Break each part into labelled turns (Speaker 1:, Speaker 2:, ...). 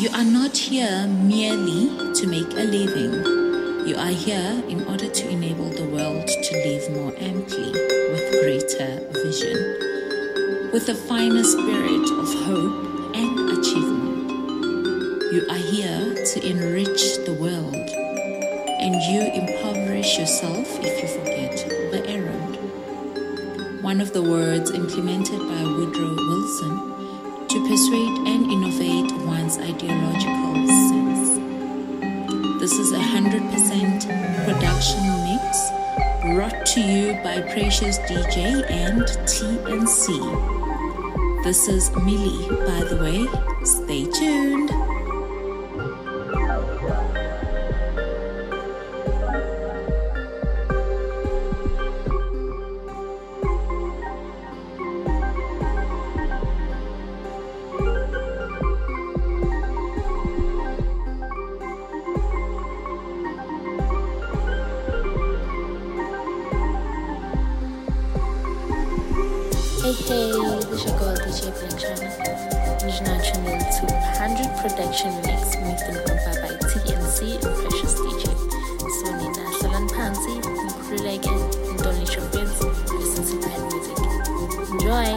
Speaker 1: You are not here merely to make a living. You are here in order to enable the world to live more amply with greater vision, with a finer spirit of hope and achievement. You are here to enrich the world, and you impoverish yourself if you forget the errand. One of the words implemented by Woodrow Wilson to persuade and innovate one's ideological sense. This is 100% production mix brought to you by Precious DJ and TNC. This is Millie, by the way. Stay tuned.
Speaker 2: Hey, this is your girl DJ Black China. You're now tuned in to 100 Production Mix, mixed and compiled by TNC and Precious DJ. So, Nina Salan Pansy, Nkululeke, and don't let your friends listen to bad music. Enjoy!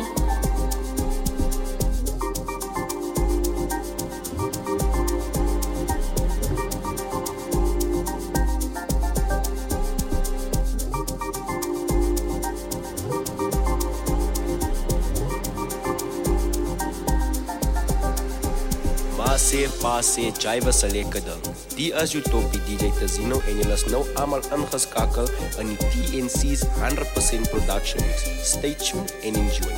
Speaker 3: Passe, Jaiva Salekada. Die is Utopie DJ Tazino en julle is nou allemaal ingeskakel in die TNC's 100% production mix. Stay tuned and enjoy.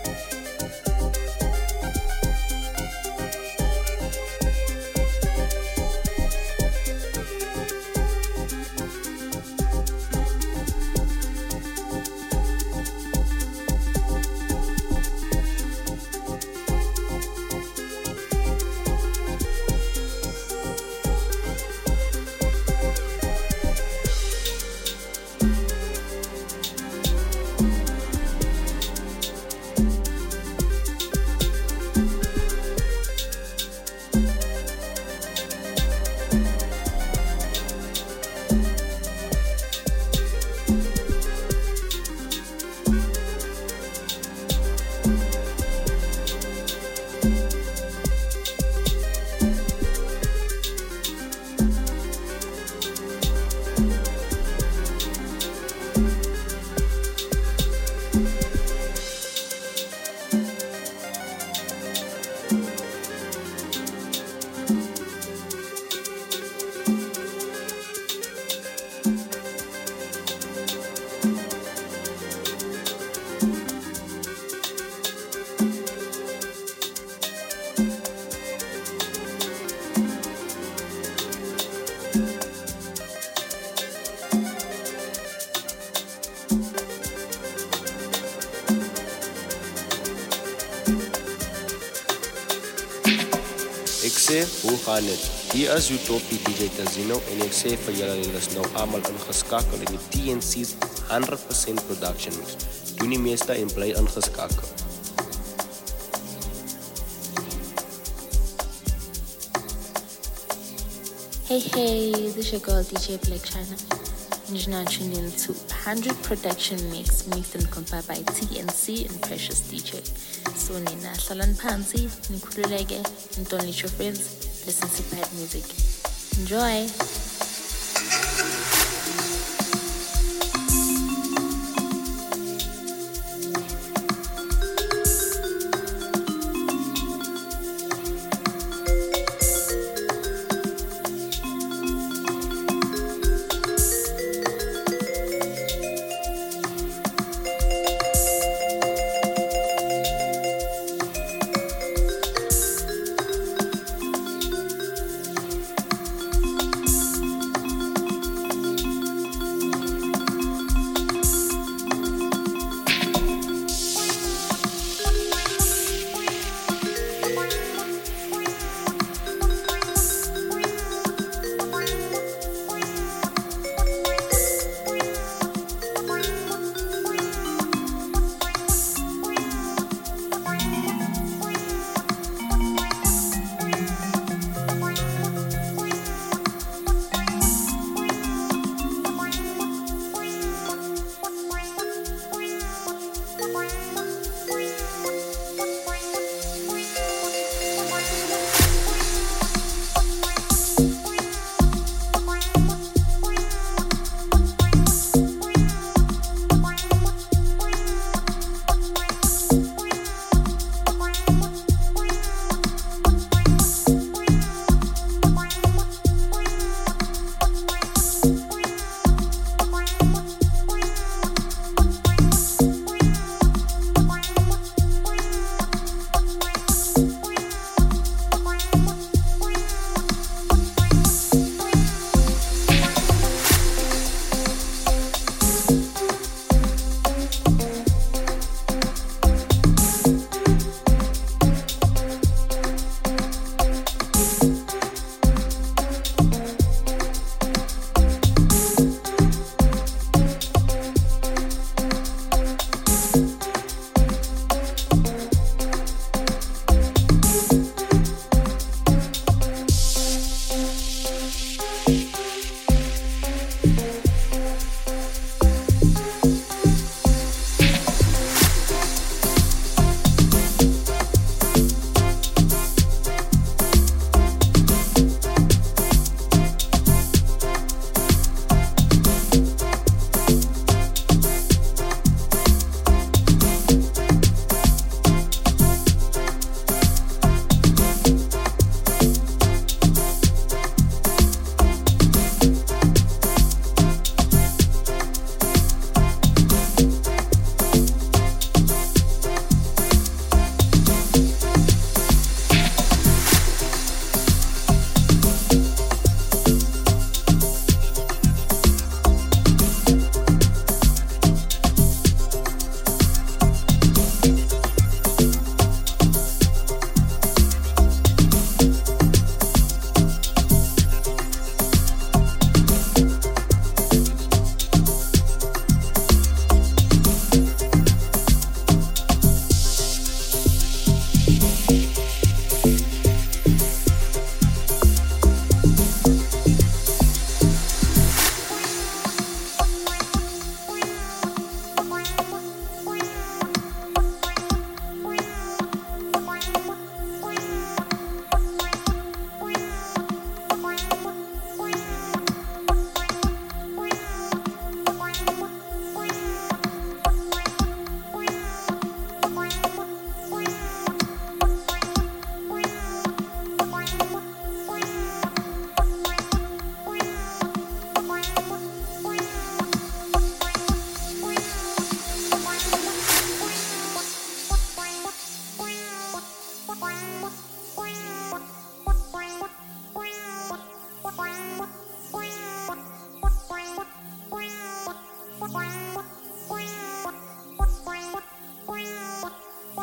Speaker 3: Hoe gaan het? Hier is Utopie DJ Tazino en ek sê vir julle is nou allemaal ingeskakel in die TNC's 100% production mix. Doen die meeste en bly ingeskakel.
Speaker 2: Hey, this is your girl DJ Black China. You're now tuned in to 100 Production Mix, mixed and compiled by TNC and Precious DJ. So, Nina Salan Pansy, Nkululeke, and don't let your friends listen to bad music. Enjoy!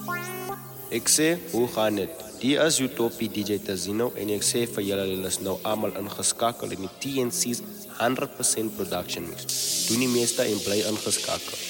Speaker 3: Ek sê, hoe gaan dit? Die is Utopie DJ Tazino en ek sê vir julle is nou almal ingeskakel in die TNC's 100% production mix. Doen die meeste en bly ingeskakel.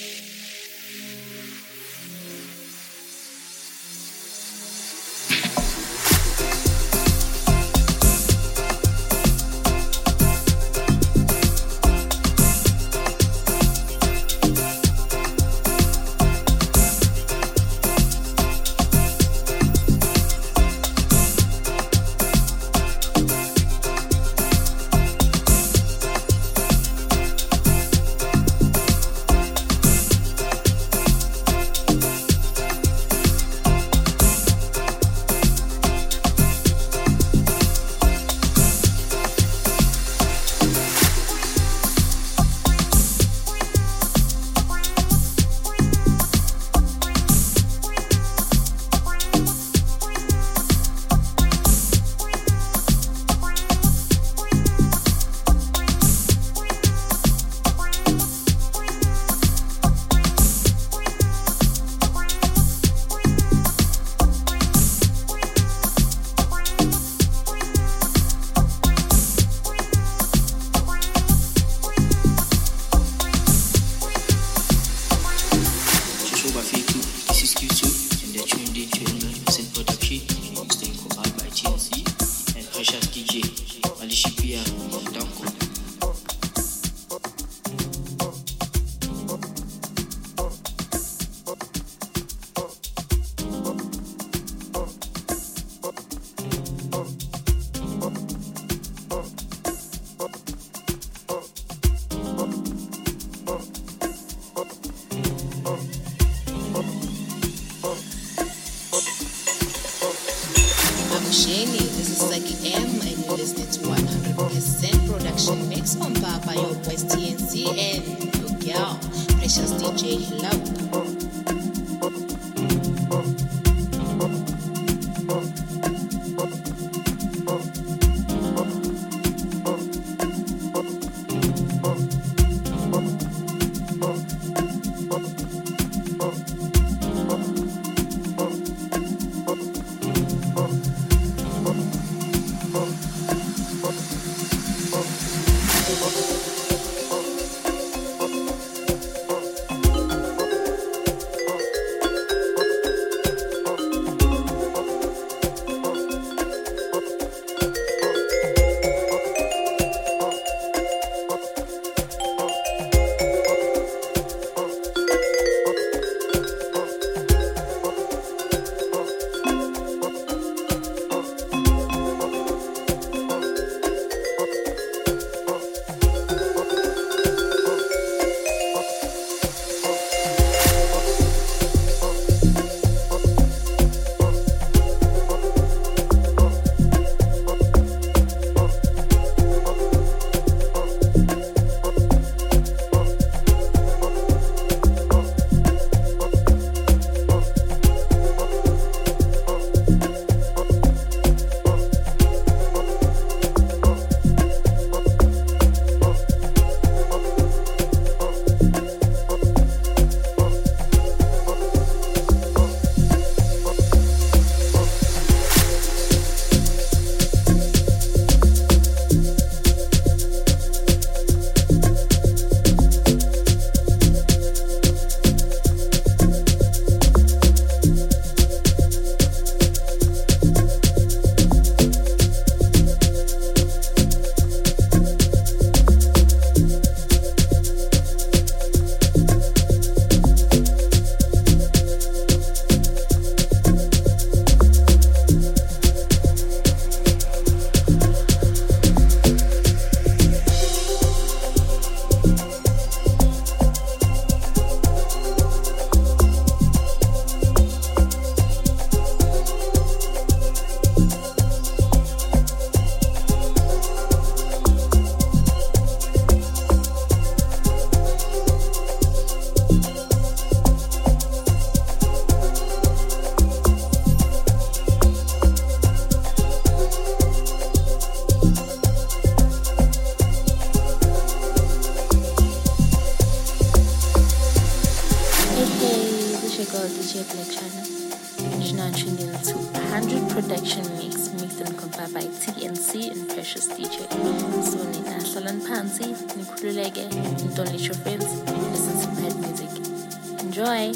Speaker 1: This is Saki M, and you're listening to 100% production mix on Papa, your boys TNC, and your girl, Precious DJ. Hello.
Speaker 2: Production. You're now tuned in to 100 Production Mix, mixed and compiled by TNC and Precious DJ. So, Nina Salan Pansy, Nikululege, and don't let your friends listen to bad music. Enjoy!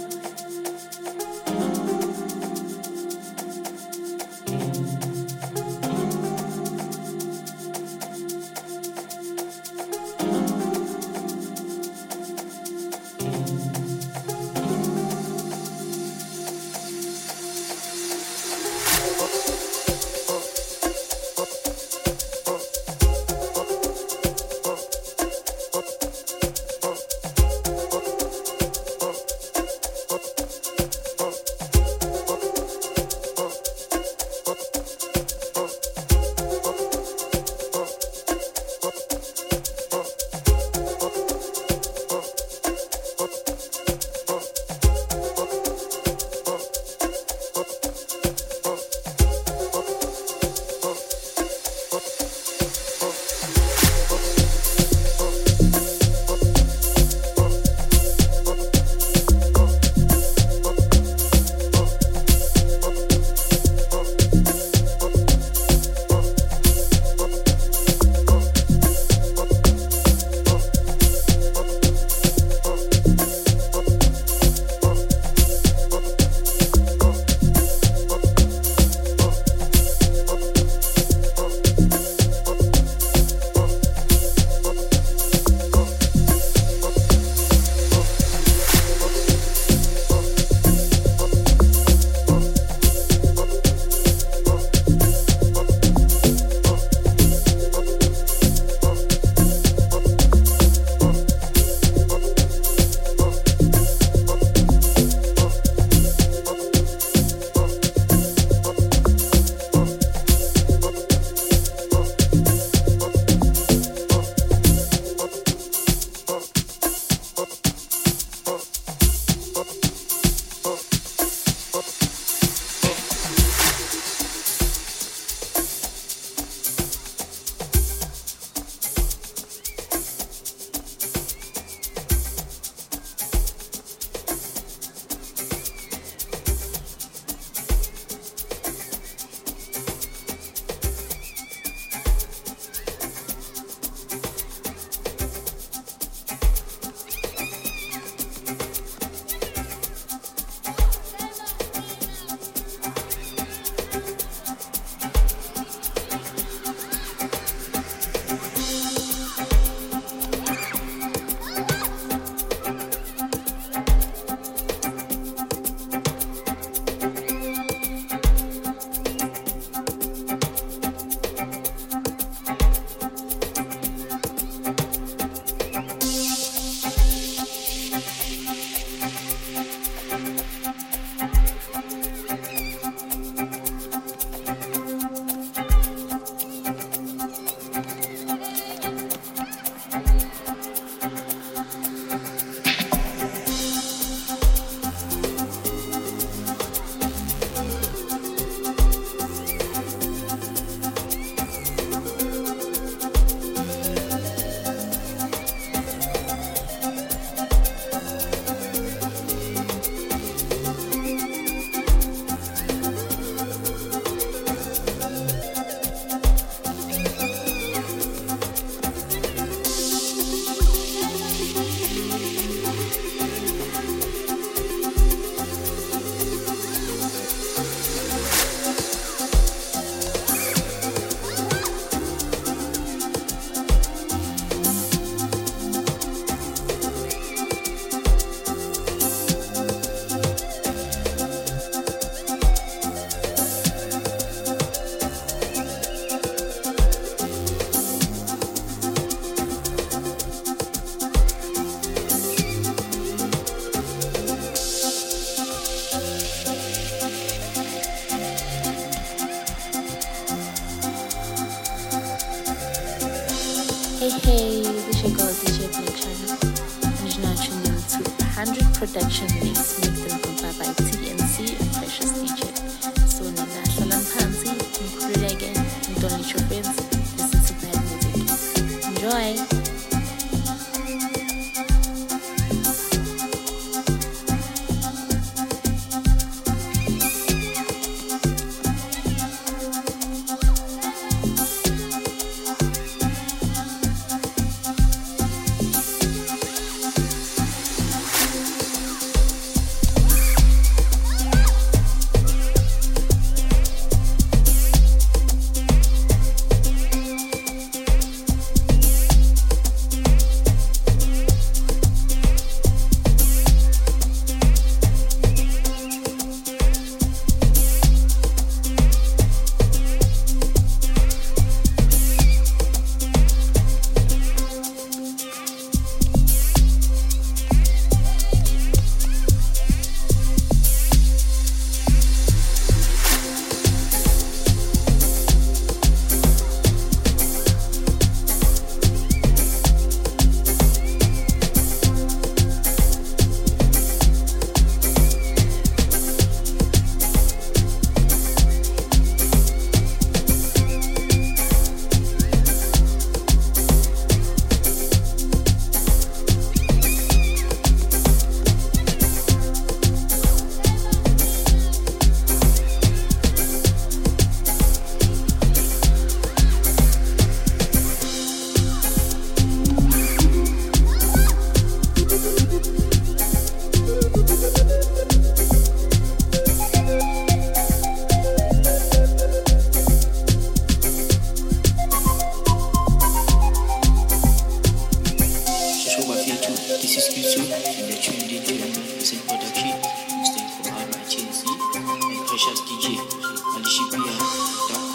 Speaker 2: Hey, this your girl DJ Production. And you're now tuned in to 100 Production Mix, mixed and compiled by TNC and Precious DJ. So, Nina Salan Pansy, Nikululege, and don't let your friends listen to bad music. Enjoy!
Speaker 4: Precious DJ, Malishipia.com.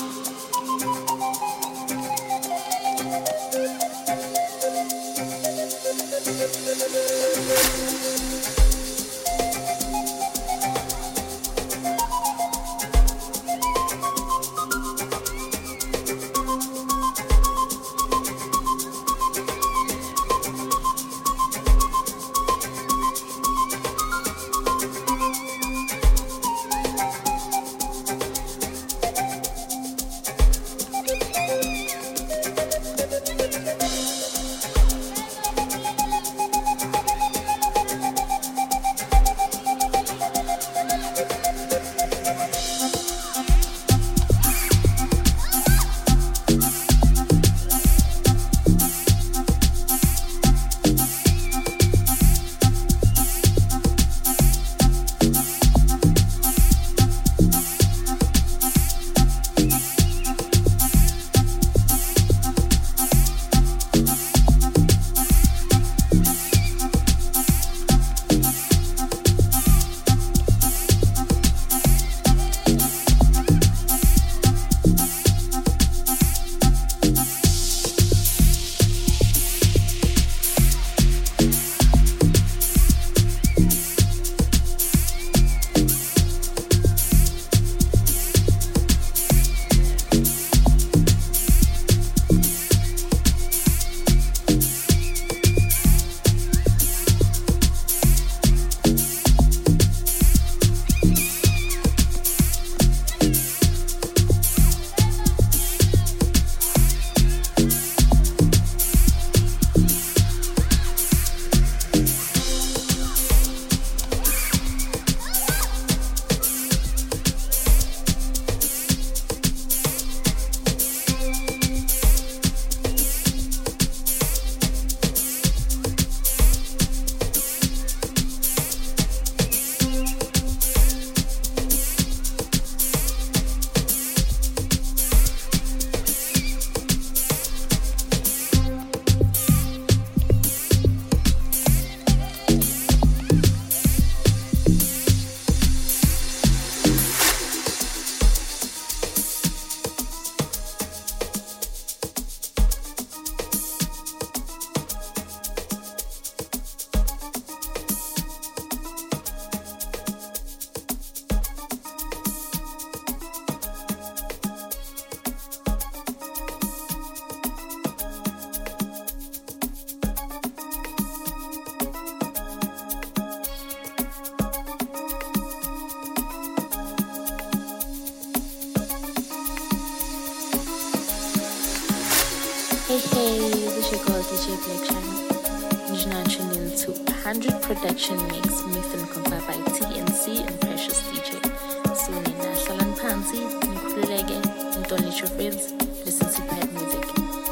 Speaker 2: Hey, this is your girl DJ Black China. You're now tuned in to 100 Production Mix, mixed and compiled by TNC and Precious DJ. So, Nina Salan Pansy, Nikulege, and don't let your friends listen to bad music.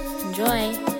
Speaker 2: Enjoy!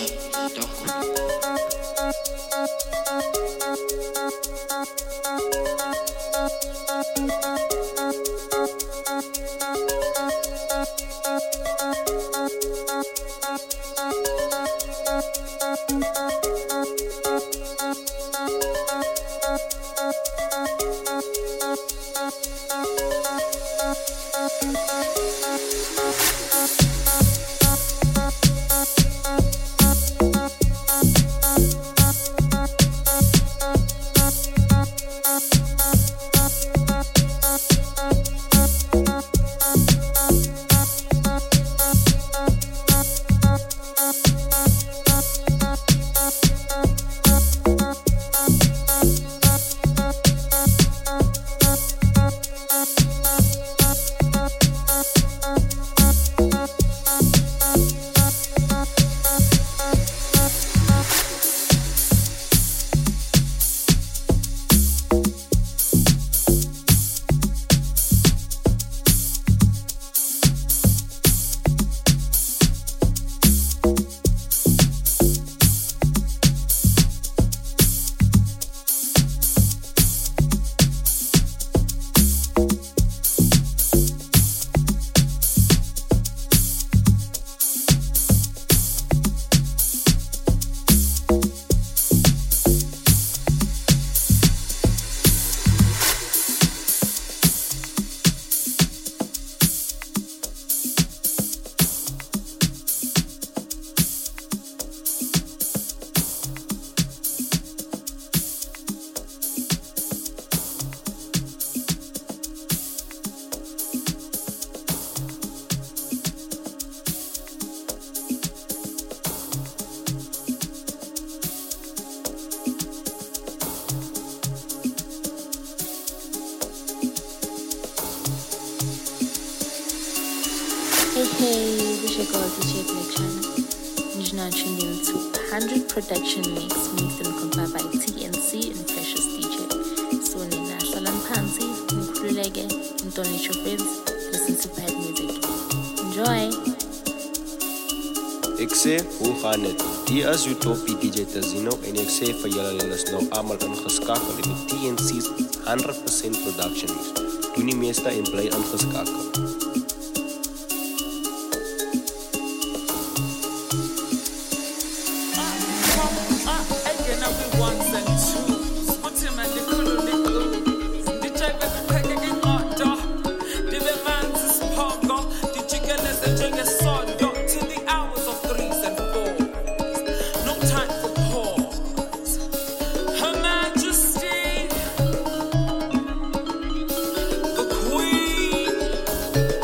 Speaker 2: Hey, this your girl DJ Black China. And you're now tuned in to 100 Production Mix, mixed and compiled by TNC and Precious DJ. So, Nina Salan Pansi, Nkululege, and don't let your friends listen to bad music. Enjoy!
Speaker 3: Ek sê, hoe gaan dit? Die is Utopie DJ Tazino en ek sê vir julle is nou almal ingeskakel in die TNC's 100% Production Mix. Doen die meeste en bly ingeskakel.
Speaker 5: Her Majesty, the Queen.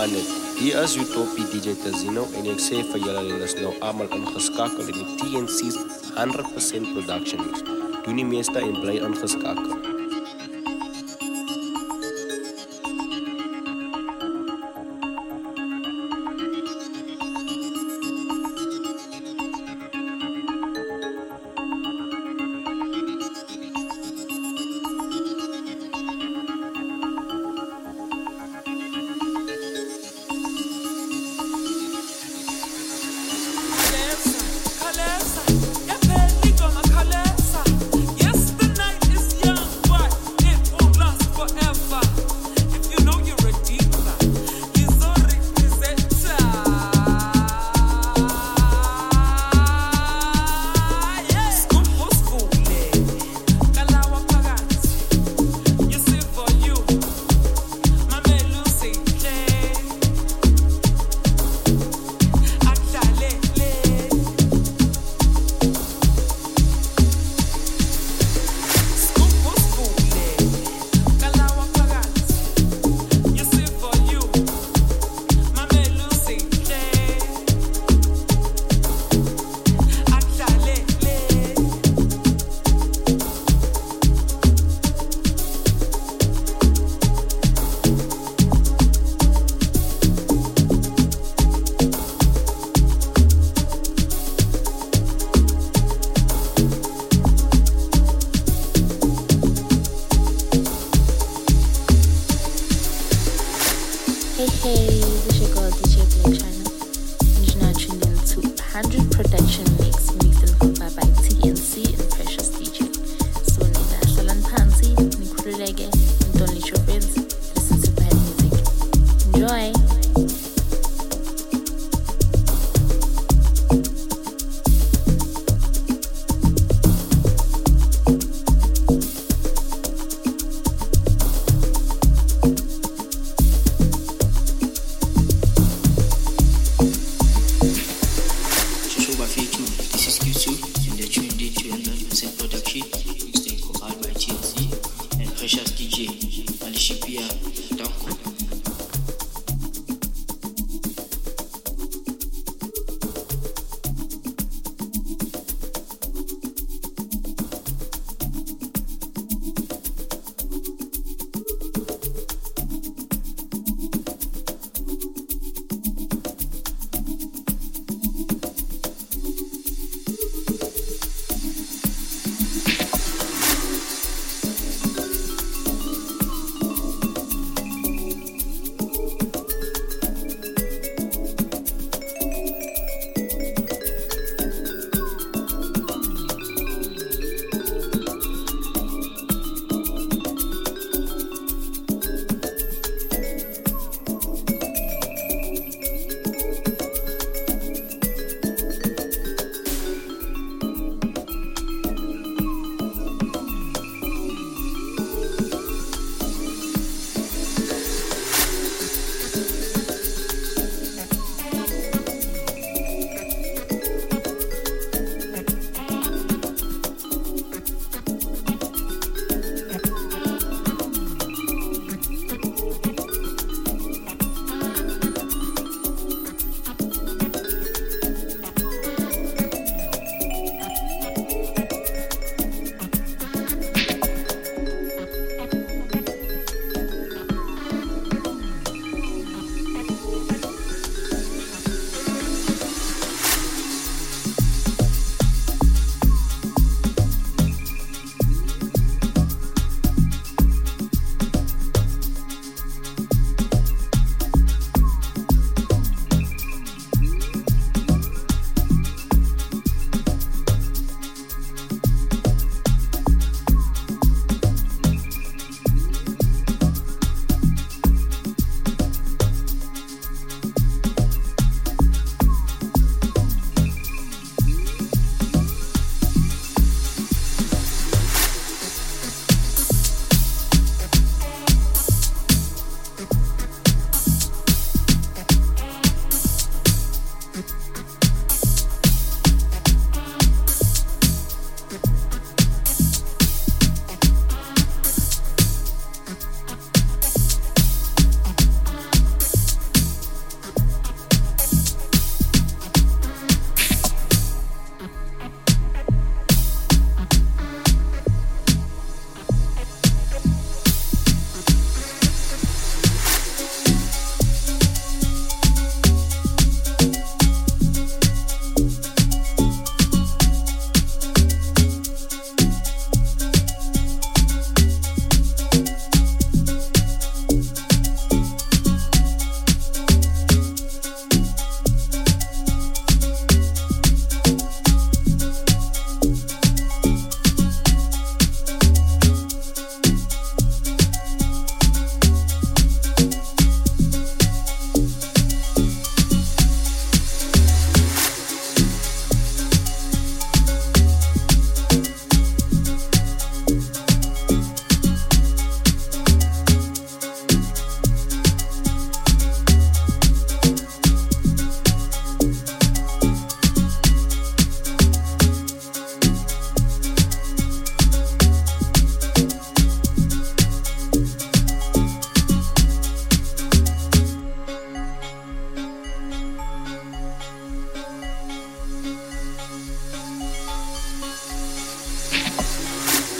Speaker 3: gaan dit? Hier is Utopie DJ Tazino en ek sê vir julle is nou almal ingeskakel in die TNC's 100% production mix. Doen die meeste en bly ingeskakel.
Speaker 4: This is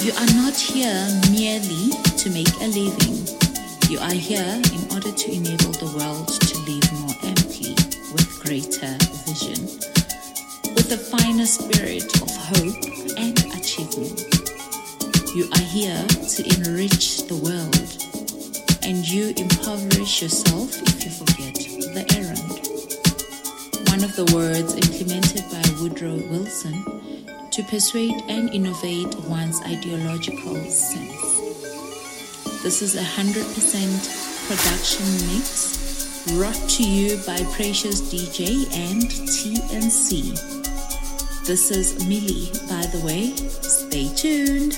Speaker 1: You are not here merely to make a living. You are here in order to enable the world to live more amply with greater vision, with a finer spirit of hope and achievement. You are here to enrich the world, and you impoverish yourself if you forget the errand. One of the words implemented by Woodrow Wilson: to persuade and innovate one's ideological sense. This is 100% production mix brought to you by Precious DJ and TNC. This is Millie, by the way. Stay tuned.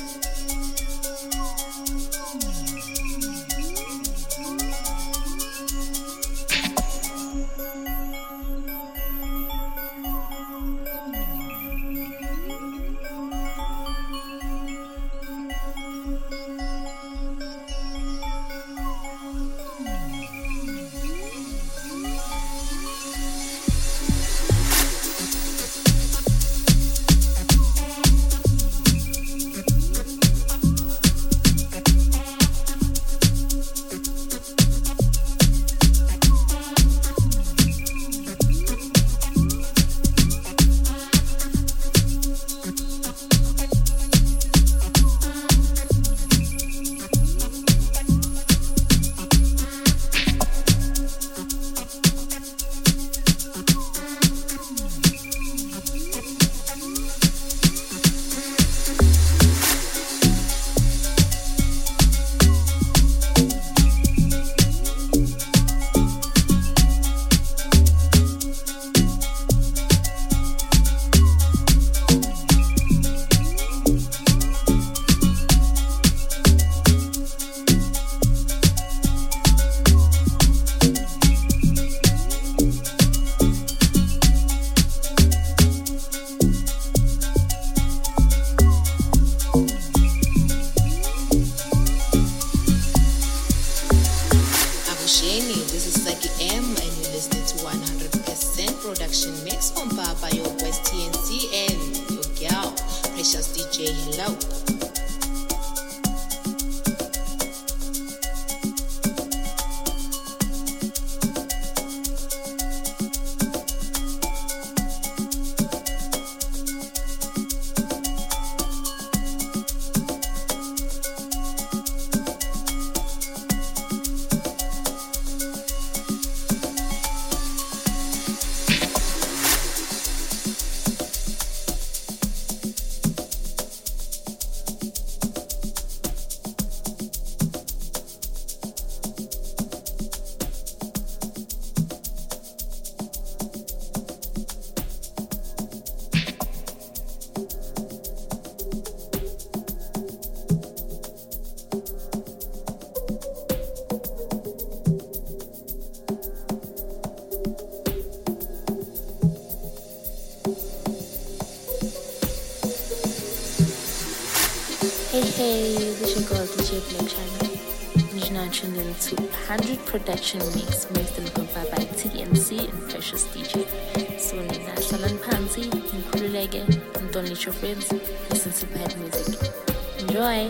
Speaker 2: Hey, this your girl DJ Black China. You're now tuned in to 100 Production Mix mixed and compiled by TNC and Precious DJ. So Nina Salan Pansi and Kululege and don't let your friends listen to bad music. Enjoy!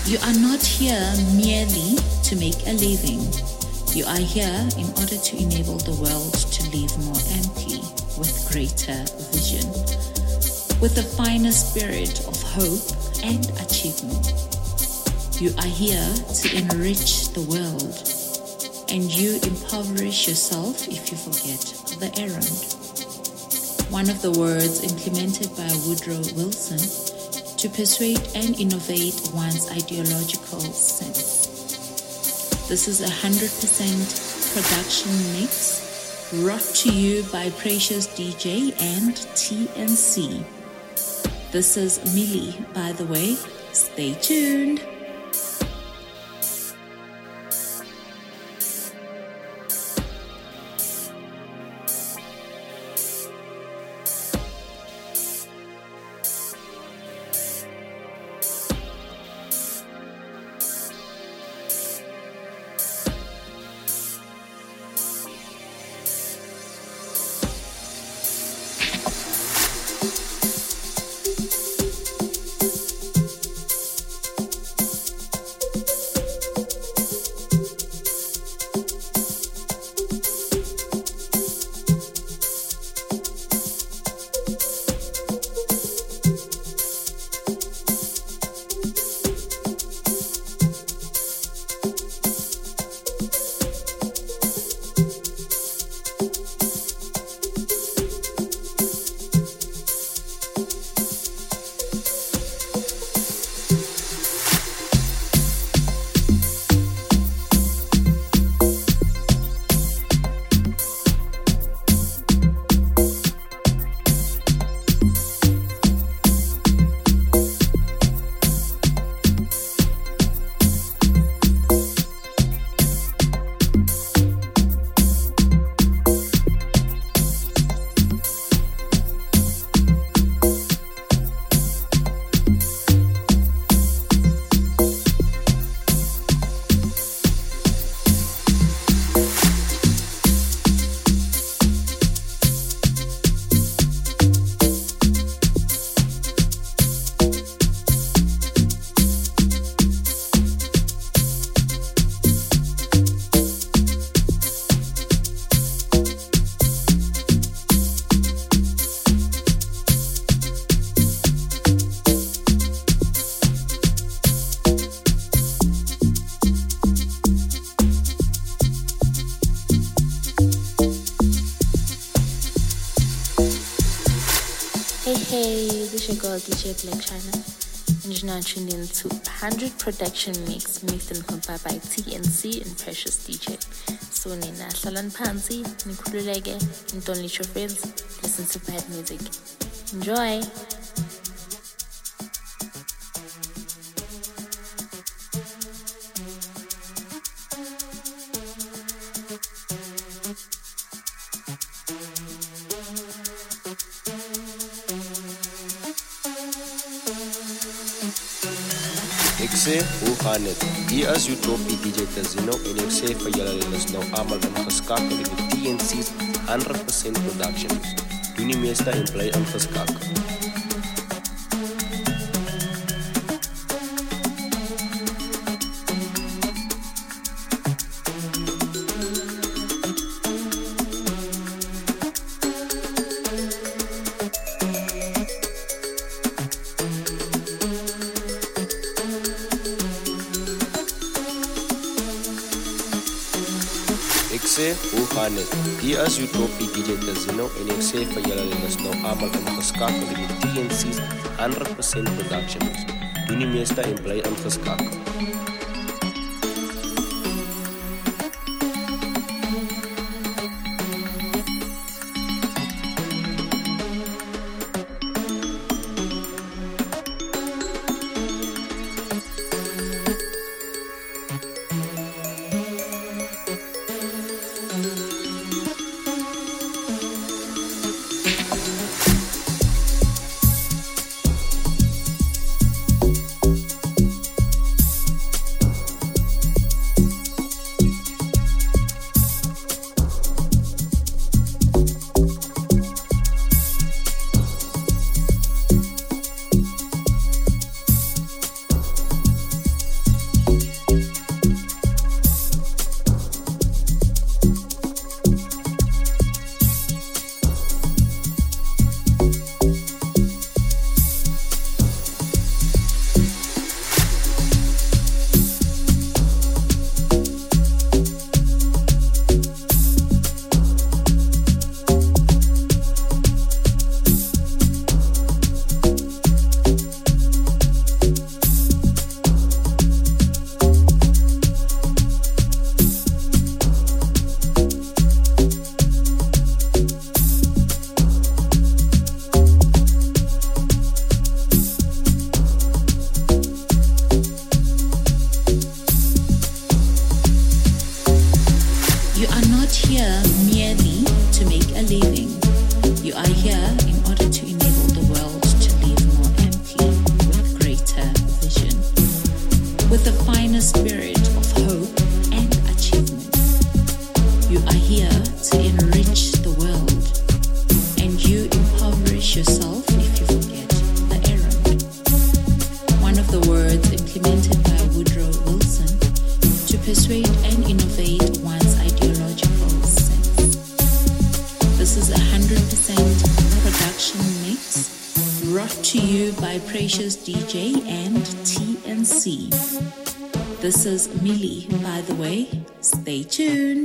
Speaker 1: You are not here merely to make a living. You are here in order to enable the world to live more amply with greater vision, with a finer spirit of hope and achievement. You are here to enrich the world, and you impoverish yourself if you forget the errand. One of the words implemented by Woodrow Wilson to persuade and innovate one's ideological sense. This is 100% production mix brought to you by Precious DJ and TNC. This is Millie, by the way. Stay tuned.
Speaker 2: Hey, this is your girl DJ Black China, and you're now tuned in to 100 Production Mix mixed and compiled by TNC and Precious DJ. So nina hlalan phansi nikhululeke and don't let your friends listen to bad music. Enjoy.
Speaker 3: Ek sê, hoe gaan dit? Hier is jou toppie DJ Tazino en ek sê vir julle is nou allemaal ingeskakel in die TNC's 100% Productions. Doen die meeste en bly ingeskakel. Ek sê, hoe gaan dit? Hier is jou toppie DJ Tazino en ek sê vir julle is nou allemaal ingeskakel in die TNC's 100% Productions. Doen die meeste en bly ingeskakel.
Speaker 1: here merely to make a living. You are here in order to enable the world to live more amply with greater vision, with a finer spirit of hope and achievement. You are here to enrich the world, and you impoverish yourself if you forget the errand. One of the words implemented by Woodrow Wilson to persuade and innovate one's ideological sense. This is 100% production mix brought to you by Precious DJ and TNC. This is Millie, by the way. Stay tuned.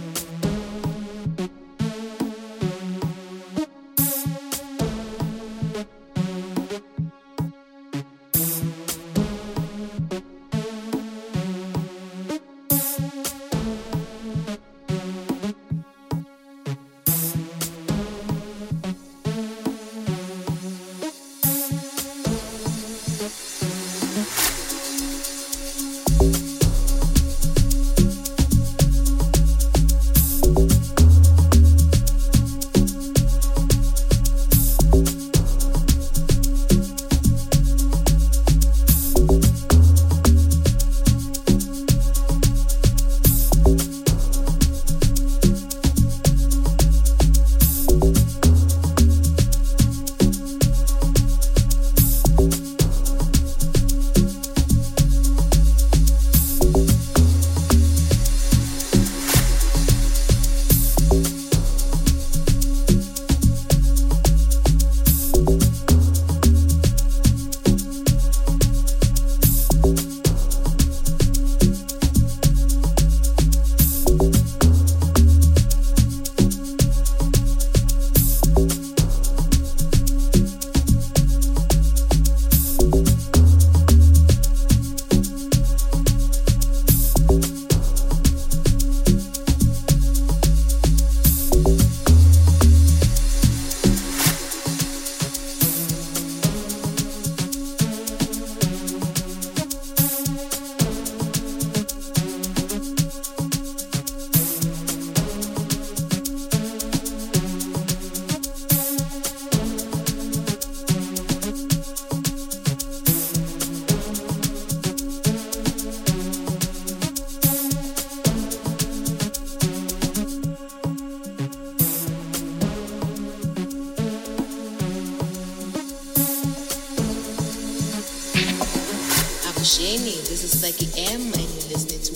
Speaker 5: This is Psyche M, and you're listening to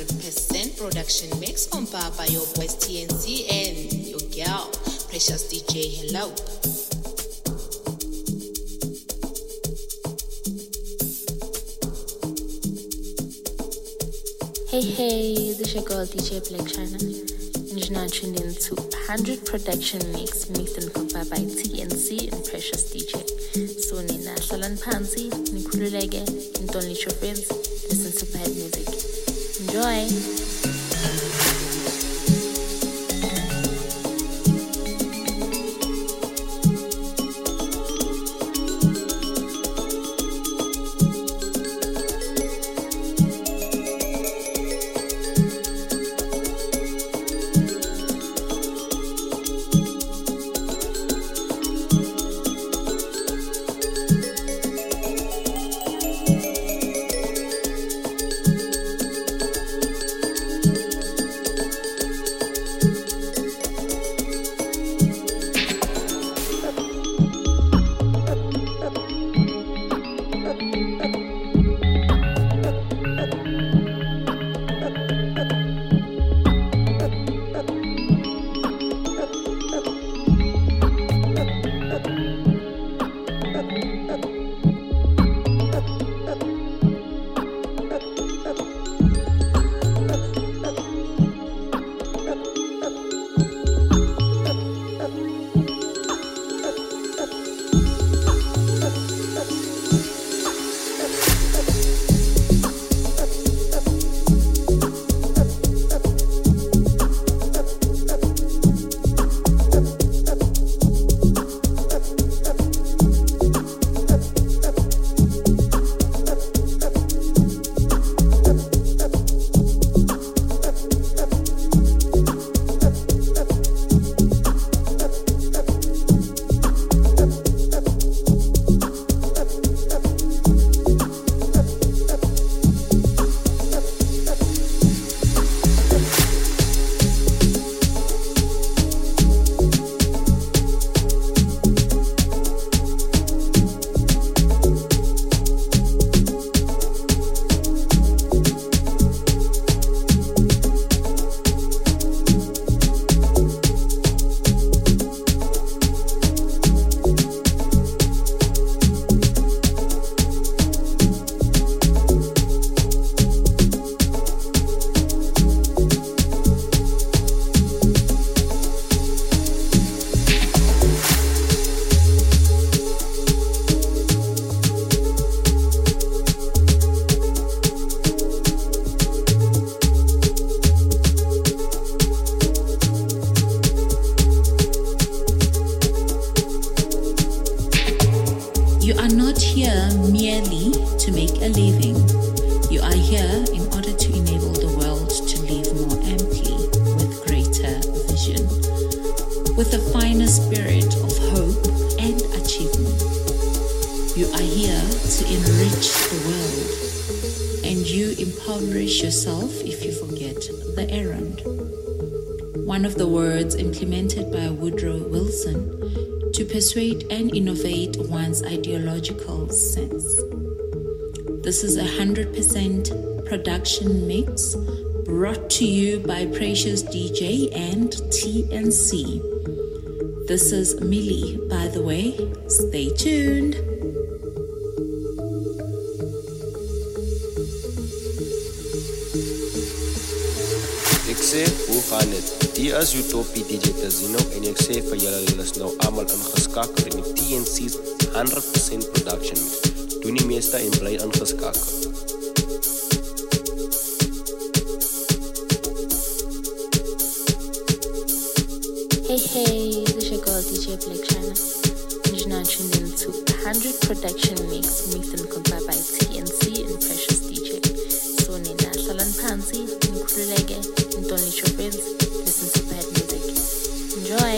Speaker 5: 100% production mix compiled by your boys TNC and your girl, Precious DJ. Hello.
Speaker 2: Hey, this is your girl DJ Black China, and you're now tuned in to 100 production mix mixed and compiled by TNC and Precious DJ. So Nina Salan Pansy, Nikululege, and don't let your friends listen to bad music. Enjoy!
Speaker 1: here merely to make a living. You are here in order to enable the world to live more amply with greater vision, with a finer spirit of hope and achievement. You are here to enrich the world, and you impoverish yourself if you forget the errand. One of the words implemented by Woodrow Wilson to persuade and innovate one's ideological sense. This is 100% production mix brought to you by Precious DJ and TNC. This is Millie, by the way. Stay tuned.
Speaker 3: Ek sê, hoe gaan dit? Hier is Utopie DJ Tazino en ek sê vir julle is nou almal ingeskakel in die TNC's 100% production mix. Doen die meeste en bly ingeskakel.
Speaker 2: Hey, this is your girl DJ Black China. And you're now tuned in to 100 production mix mixed and compiled by TNC and Precious DJ. So Nina Salan Pansy, Nkululege, and don't let your friends listen to bad music. Enjoy!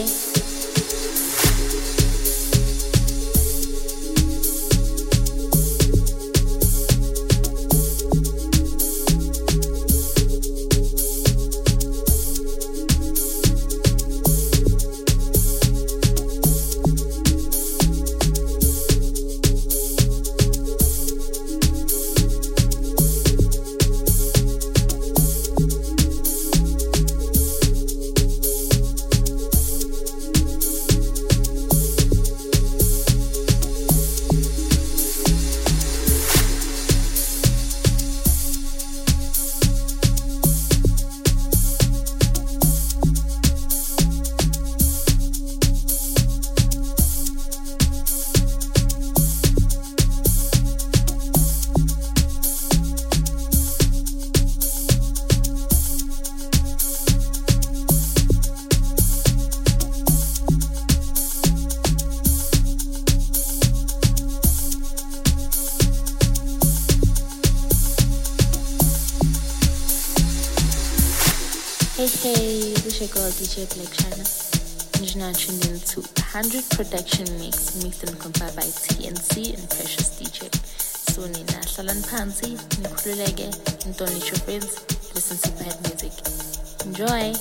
Speaker 2: Hey, this is your girl DJ Black China. And you're now tuned in to 100 production mix mixed and compiled by TNC and Precious DJ. So Nina Salan Pansy, Nkululege, and don't let your friends listen to bad music. Enjoy!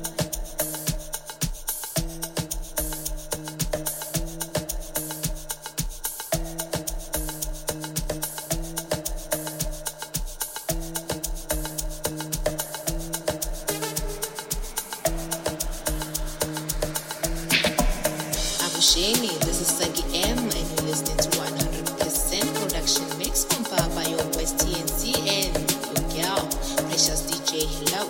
Speaker 5: This is Sagi M, and you're listening to 100% production mix compiled by your boys TNC and your girl, Precious DJ. Hello.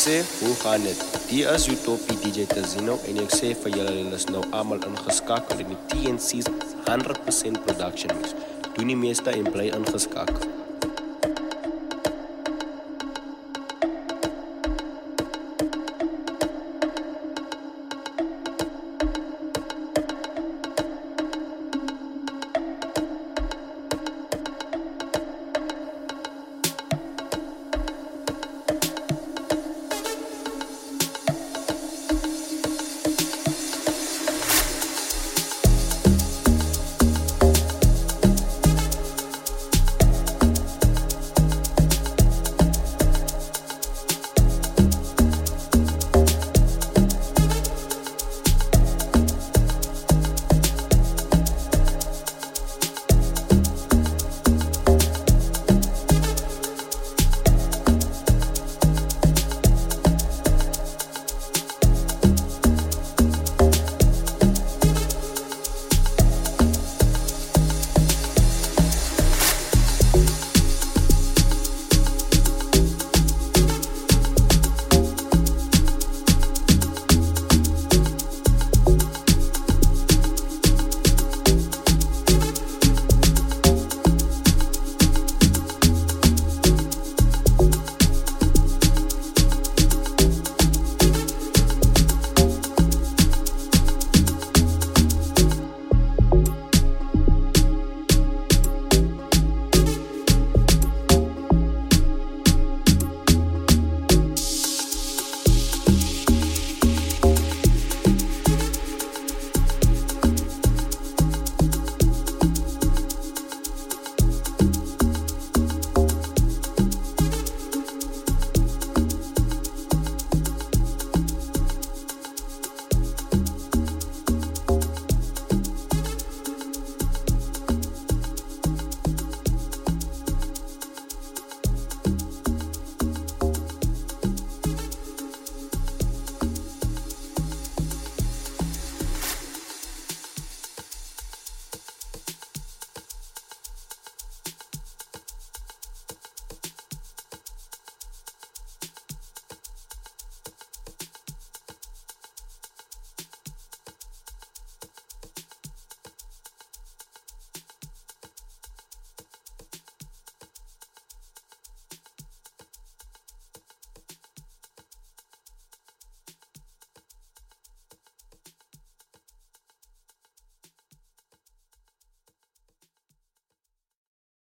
Speaker 3: sê, hoe gaan dit? Hier is Utopie DJ Tazino en ek sê vir julle is nou almal ingeskakel in die TNC's 100% production mix. Doen die meeste en bly ingeskakel.